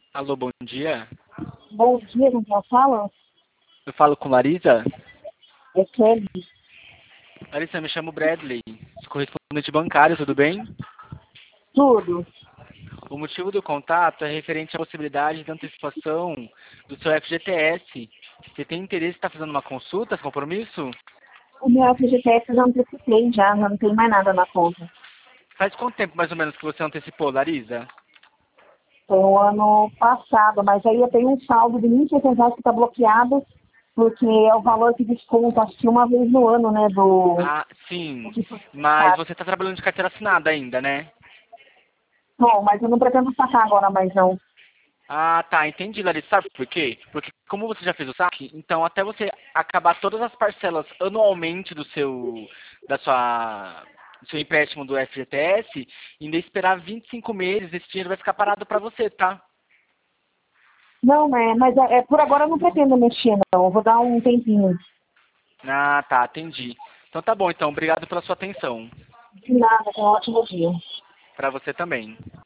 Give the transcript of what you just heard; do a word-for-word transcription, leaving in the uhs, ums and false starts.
Alô, bom dia. Bom dia, com quem eu falo? Eu falo com Larisa. É Kelly. Larisa, eu me chamo Bradley, sou correspondente bancário, tudo bem? Tudo. O motivo do contato é referente à possibilidade de antecipação do seu F G T S. Você tem interesse em estar fazendo uma consulta, compromisso? O meu F G T S eu já antecipei já, já não tem mais nada na conta. Faz quanto tempo mais ou menos que você antecipou, Larisa? Foi o ano passado, mas aí eu tenho um saldo de mil e seiscentos reais que está bloqueado, porque é o valor que desconta, acho que uma vez no ano, né, do... Ah, sim. do que foi Mas sacar. você está trabalhando de carteira assinada ainda, né? Bom, mas eu não pretendo sacar agora mais não. Ah, tá, entendi, Larissa. Sabe por quê? Porque como você já fez o saque, então até você acabar todas as parcelas anualmente do seu, da sua, do seu empréstimo do F G T S, ainda esperar vinte e cinco meses, esse dinheiro vai ficar parado para você, tá? Não, né, mas é, é, por agora eu não pretendo mexer não, eu vou dar um tempinho. Ah, tá, entendi. Então tá bom, então, obrigado pela sua atenção. De nada, tenha um ótimo dia. Para você também.